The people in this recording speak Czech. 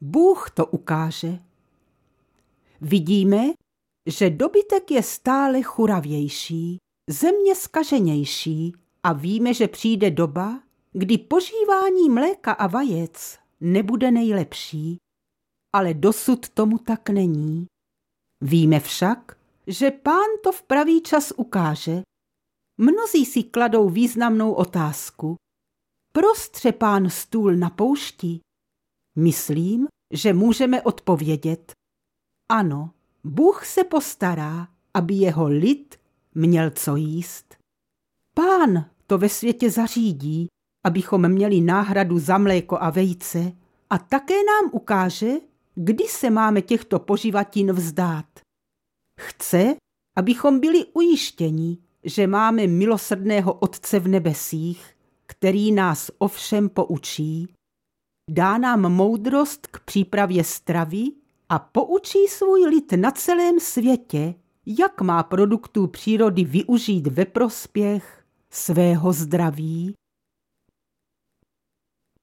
Bůh to ukáže. Vidíme, že dobytek je stále churavější, země zkaženější a víme, že přijde doba, kdy požívání mléka a vajec nebude nejlepší, ale dosud tomu tak není. Víme však, že Pán to v pravý čas ukáže. Mnozí si kladou významnou otázku. Prostře Pán stůl na poušti? Myslím, že můžeme odpovědět. Ano, Bůh se postará, aby jeho lid měl co jíst. Pán to ve světě zařídí, abychom měli náhradu za mléko a vejce, a také nám ukáže, kdy se máme těchto poživatin vzdát. Chce, abychom byli ujištěni, že máme milosrdného Otce v nebesích, který nás o všem poučí. Dá nám moudrost k přípravě stravy a poučí svůj lid na celém světě, jak má produktů přírody využít ve prospěch svého zdraví.